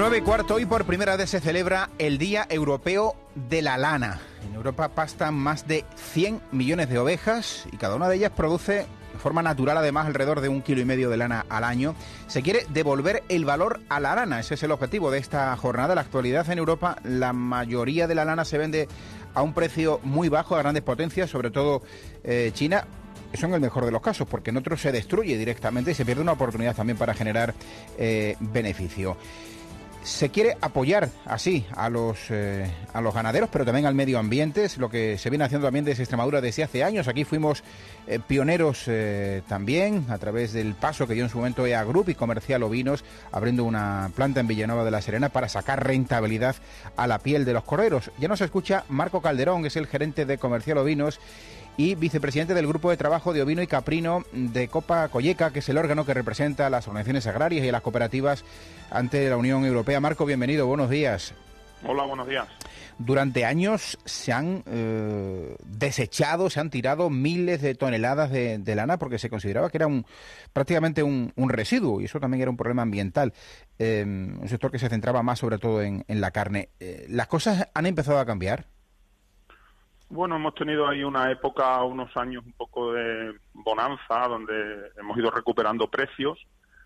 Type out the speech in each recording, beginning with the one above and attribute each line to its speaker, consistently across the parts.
Speaker 1: 9:15, hoy por primera vez se celebra el Día Europeo de la Lana. En Europa pastan más de 100 millones de ovejas y cada una de ellas produce de forma natural además alrededor de 1,5 kilos de lana al año. Se quiere devolver el valor a la lana, ese es el objetivo de esta jornada. En la actualidad en Europa la mayoría de la lana se vende a un precio muy bajo a grandes potencias, sobre todo China. Eso en el mejor de los casos, porque en otros se destruye directamente y se pierde una oportunidad también para generar beneficio. Se quiere apoyar así a los ganaderos, pero también al medio ambiente. Es lo que se viene haciendo también desde Extremadura desde hace años. Aquí fuimos pioneros también a través del paso que dio en su momento EA Group y Comercial Ovinos, abriendo una planta en Villanueva de la Serena para sacar rentabilidad a la piel de los corderos. Ya nos escucha Marco Calderón, que es el gerente de Comercial Ovinos y vicepresidente del Grupo de Trabajo de Ovino y Caprino de Copa Colleca, que es el órgano que representa a las organizaciones agrarias y a las cooperativas ante la Unión Europea. Marco, bienvenido, buenos días.
Speaker 2: Hola, buenos días.
Speaker 1: Durante años se han desechado, se han tirado miles de toneladas de lana porque se consideraba que era prácticamente un residuo, y eso también era un problema ambiental. Un sector que se centraba más sobre todo en la carne. ¿Las cosas han empezado a cambiar?
Speaker 2: Bueno, hemos tenido ahí una época, unos años un poco de bonanza, donde hemos ido recuperando precios,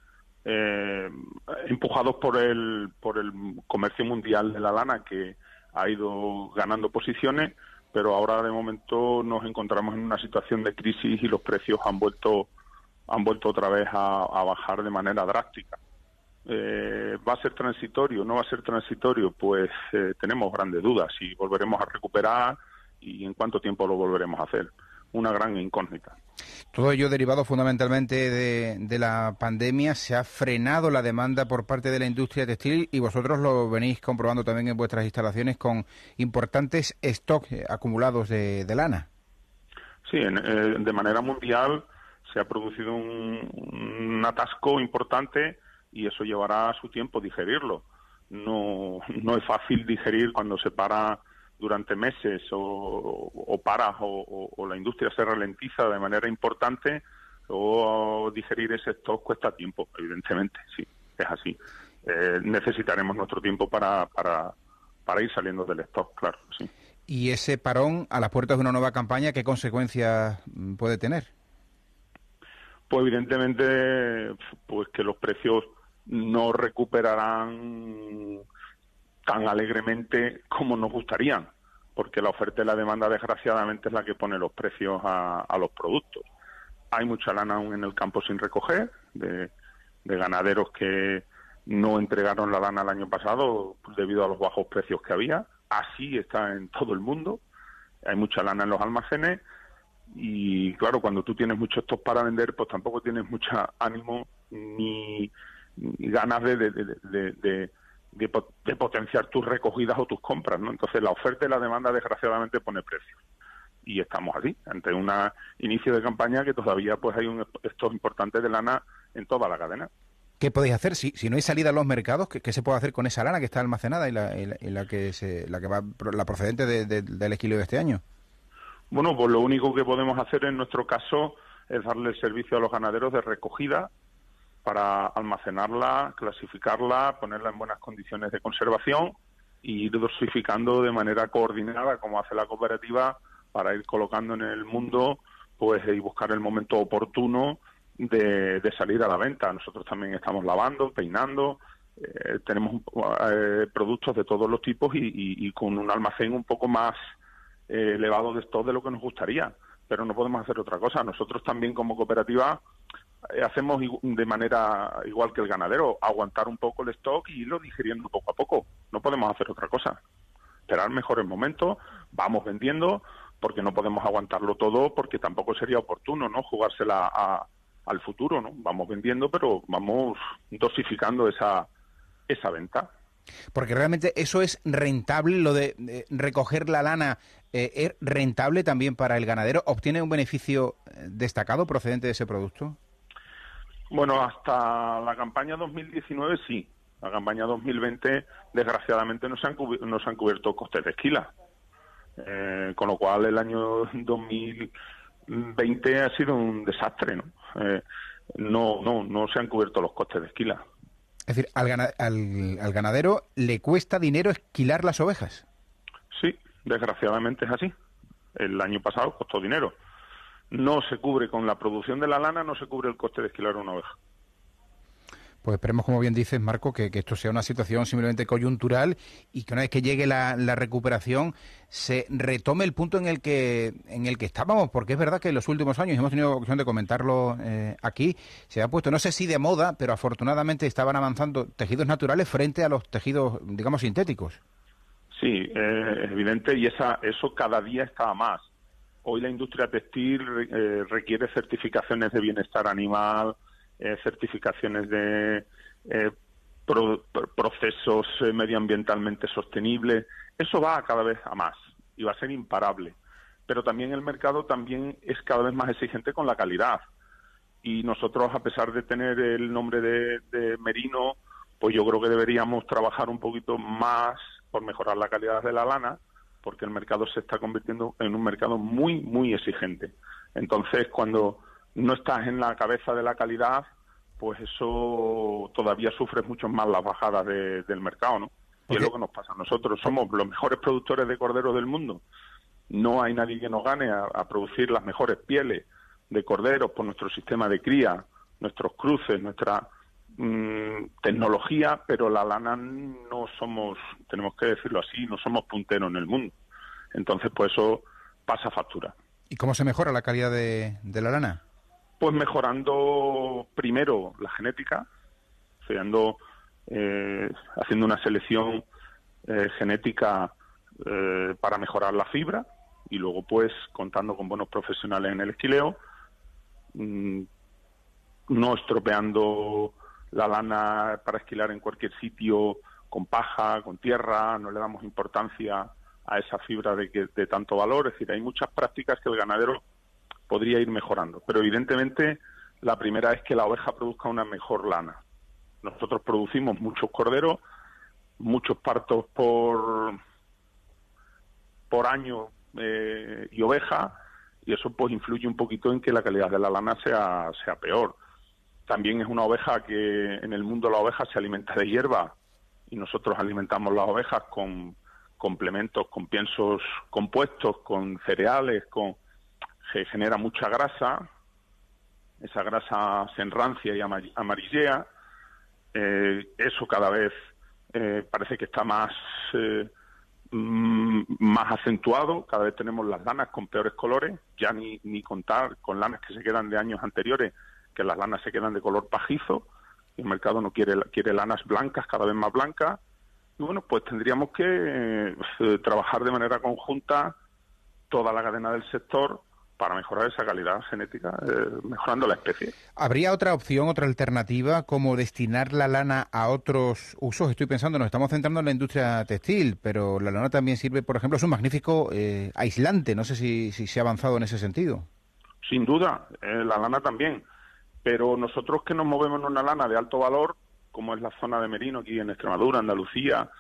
Speaker 2: empujados por el comercio mundial de la lana, que ha ido ganando posiciones, pero ahora de momento nos encontramos en una situación de crisis y los precios han vuelto otra vez a bajar de manera drástica. ¿Va a ser transitorio? ¿No va a ser transitorio? Pues tenemos grandes dudas si volveremos a recuperar y en cuánto tiempo lo volveremos a hacer. Una gran incógnita.
Speaker 1: Todo ello derivado fundamentalmente de la pandemia. Se ha frenado la demanda por parte de la industria textil y vosotros lo venís comprobando también en vuestras instalaciones con importantes stocks acumulados de lana. Sí,
Speaker 2: de manera mundial se ha producido un atasco importante y eso llevará su tiempo digerirlo. No es fácil digerir cuando se para durante meses o la industria se ralentiza de manera importante, o digerir ese stock cuesta tiempo, evidentemente, sí, es así. Necesitaremos nuestro tiempo para ir saliendo del stock, claro, sí.
Speaker 1: ¿Y ese parón a las puertas de una nueva campaña, qué consecuencias puede tener?
Speaker 2: Pues evidentemente, pues que los precios no recuperarán tan alegremente como nos gustaría, porque la oferta y la demanda desgraciadamente es la que pone los precios a los productos. Hay mucha lana aún en el campo sin recoger, de ganaderos que no entregaron la lana el año pasado debido a los bajos precios que había. Así está en todo el mundo. Hay mucha lana en los almacenes y claro, cuando tú tienes mucho stock para vender, pues tampoco tienes mucho ánimo ni ganas de potenciar tus recogidas o tus compras, ¿no? Entonces la oferta y la demanda desgraciadamente pone precios. Y estamos así, ante un inicio de campaña que todavía pues hay un stock importante de lana en toda la cadena.
Speaker 1: ¿Qué podéis hacer si no hay salida a los mercados? ¿Qué se puede hacer con esa lana que está almacenada y la procedente del esquilio de este año?
Speaker 2: Bueno, pues lo único que podemos hacer en nuestro caso es darle el servicio a los ganaderos de recogida para almacenarla, clasificarla, ponerla en buenas condiciones de conservación y ir dosificando de manera coordinada, como hace la cooperativa, para ir colocando en el mundo pues y buscar el momento oportuno de salir a la venta. Nosotros también estamos lavando, peinando, tenemos productos de todos los tipos y con un almacén un poco más elevado de stock de lo que nos gustaría, pero no podemos hacer otra cosa. Nosotros también como cooperativa hacemos de manera igual que el ganadero, aguantar un poco el stock y irlo digiriendo poco a poco. No podemos hacer otra cosa. Esperar mejores momentos, vamos vendiendo, porque no podemos aguantarlo todo, porque tampoco sería oportuno, ¿no?, jugársela al futuro, ¿no? Vamos vendiendo, pero vamos dosificando esa venta.
Speaker 1: Porque realmente eso es rentable, lo de recoger la lana, ¿es rentable también para el ganadero? ¿Obtiene un beneficio destacado procedente de ese producto?
Speaker 2: Bueno, hasta la campaña 2019 sí. La campaña 2020, desgraciadamente, no se han cubierto costes de esquila. Con lo cual, el año 2020 ha sido un desastre, ¿no? No se han cubierto los costes de esquila.
Speaker 1: Es decir, al ganadero le cuesta dinero esquilar las ovejas.
Speaker 2: Sí, desgraciadamente es así. El año pasado costó dinero. No se cubre con la producción de la lana, no se cubre el coste de esquilar una oveja.
Speaker 1: Pues esperemos, como bien dices, Marco, que esto sea una situación simplemente coyuntural y que una vez que llegue la recuperación se retome el punto en el que estábamos, porque es verdad que en los últimos años, hemos tenido ocasión de comentarlo aquí, se ha puesto, no sé si de moda, pero afortunadamente estaban avanzando tejidos naturales frente a los tejidos, digamos, sintéticos.
Speaker 2: Sí, es evidente, y eso cada día está más. Hoy la industria textil requiere certificaciones de bienestar animal, certificaciones de procesos medioambientalmente sostenibles. Eso va cada vez a más y va a ser imparable. Pero también el mercado también es cada vez más exigente con la calidad. Y nosotros, a pesar de tener el nombre de merino, pues yo creo que deberíamos trabajar un poquito más por mejorar la calidad de la lana, porque el mercado se está convirtiendo en un mercado muy, muy exigente. Entonces, cuando no estás en la cabeza de la calidad, pues eso todavía sufres mucho más las bajadas del mercado, ¿no? Y es lo que nos pasa. Nosotros somos los mejores productores de cordero del mundo. No hay nadie que nos gane a producir las mejores pieles de corderos por nuestro sistema de cría, nuestros cruces, nuestra tecnología, pero la lana no somos, tenemos que decirlo así, no somos punteros en el mundo. Entonces, pues eso pasa factura.
Speaker 1: ¿Y cómo se mejora la calidad de la lana?
Speaker 2: Pues mejorando primero la genética, haciendo una selección genética para mejorar la fibra, y luego pues contando con buenos profesionales en el esquileo, no estropeando la lana para esquilar en cualquier sitio con paja, con tierra, no le damos importancia a esa fibra de tanto valor. Es decir, hay muchas prácticas que el ganadero podría ir mejorando, pero evidentemente la primera es que la oveja produzca una mejor lana. Nosotros producimos muchos corderos, muchos partos por año y oveja, y eso pues influye un poquito en que la calidad de la lana sea peor. También es una oveja que en el mundo la oveja se alimenta de hierba, y nosotros alimentamos las ovejas con complementos, con piensos compuestos, con cereales, que genera mucha grasa. Esa grasa se enrancia y amarillea. Eso cada vez parece que está más acentuado. Cada vez tenemos las lanas con peores colores, ya ni contar con lanas que se quedan de años anteriores, que las lanas se quedan de color pajizo, y el mercado no quiere lanas blancas, cada vez más blancas. Y bueno, pues tendríamos que trabajar de manera conjunta toda la cadena del sector para mejorar esa calidad genética, mejorando la especie.
Speaker 1: ¿Habría otra opción, otra alternativa, como destinar la lana a otros usos? Estoy pensando, nos estamos centrando en la industria textil, pero la lana también sirve, por ejemplo, es un magnífico aislante. No sé si se ha avanzado en ese sentido.
Speaker 2: Sin duda, la lana también. Pero nosotros que nos movemos en una lana de alto valor, como es la zona de merino aquí en Extremadura, Andalucía,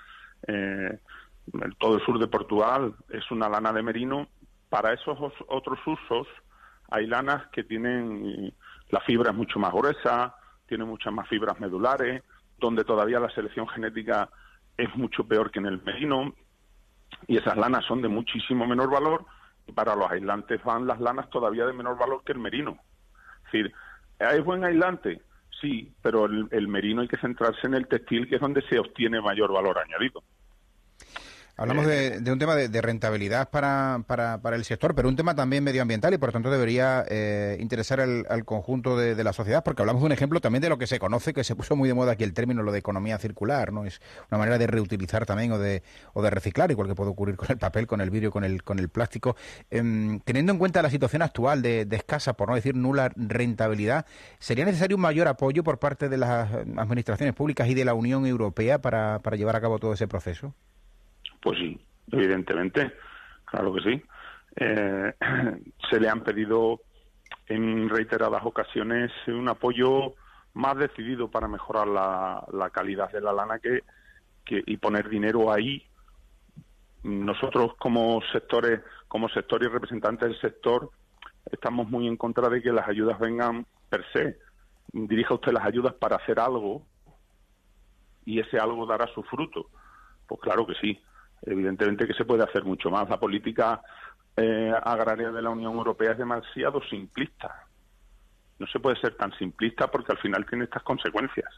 Speaker 2: todo el sur de Portugal, es una lana de merino. Para esos otros usos hay lanas que tienen, la fibra es mucho más gruesa, tiene muchas más fibras medulares, donde todavía la selección genética es mucho peor que en el merino, y esas lanas son de muchísimo menor valor, y para los aislantes van las lanas todavía de menor valor que el merino. Es decir, ¿es buen aislante? Sí, pero el merino hay que centrarse en el textil, que es donde se obtiene mayor valor añadido.
Speaker 1: Hablamos de un tema de rentabilidad para el sector, pero un tema también medioambiental, y por tanto debería interesar al conjunto de la sociedad, porque hablamos de un ejemplo también de lo que se conoce, que se puso muy de moda aquí el término, lo de economía circular, ¿no? Es una manera de reutilizar también o de reciclar, igual que puede ocurrir con el papel, con el vidrio, con el plástico. Teniendo en cuenta la situación actual de escasa, por no decir nula rentabilidad, ¿sería necesario un mayor apoyo por parte de las administraciones públicas y de la Unión Europea para llevar a cabo todo ese proceso?
Speaker 2: Pues sí, evidentemente, claro que sí. Se le han pedido en reiteradas ocasiones un apoyo más decidido para mejorar la calidad de la lana y poner dinero ahí. Nosotros como sector y representantes del sector estamos muy en contra de que las ayudas vengan per se. Dirija usted las ayudas para hacer algo y ese algo dará su fruto. Pues claro que sí, evidentemente que se puede hacer mucho más. La política agraria de la Unión Europea es demasiado simplista. No se puede ser tan simplista porque al final tiene estas consecuencias.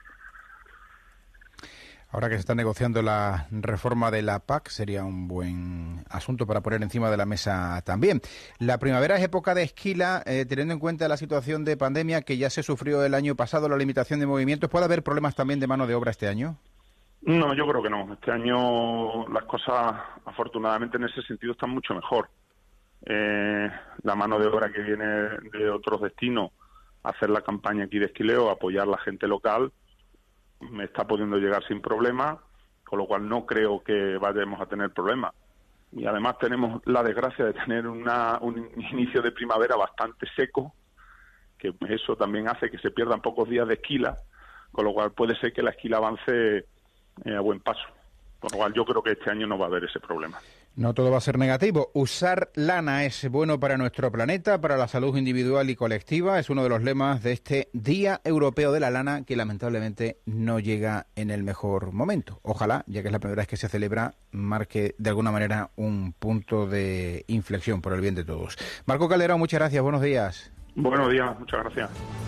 Speaker 1: Ahora que se está negociando la reforma de la PAC, sería un buen asunto para poner encima de la mesa también. La primavera es época de esquila, teniendo en cuenta la situación de pandemia que ya se sufrió el año pasado, la limitación de movimientos. ¿Puede haber problemas también de mano de obra este año?
Speaker 2: No, yo creo que no. Este año las cosas, afortunadamente, en ese sentido están mucho mejor. La mano de obra que viene de otros destinos, hacer la campaña aquí de esquileo, apoyar a la gente local, me está pudiendo llegar sin problema, con lo cual no creo que vayamos a tener problemas. Y además tenemos la desgracia de tener un inicio de primavera bastante seco, que eso también hace que se pierdan pocos días de esquila, con lo cual puede ser que la esquila avance a buen paso. Con lo cual yo creo que este año no va a haber ese problema.
Speaker 1: No todo va a ser negativo. Usar lana es bueno para nuestro planeta, para la salud individual y colectiva. Es uno de los lemas de este Día Europeo de la Lana, que lamentablemente no llega en el mejor momento. Ojalá, ya que es la primera vez que se celebra, marque de alguna manera un punto de inflexión por el bien de todos. Marco Calderón, muchas gracias. Buenos días.
Speaker 2: Buenos días, muchas gracias.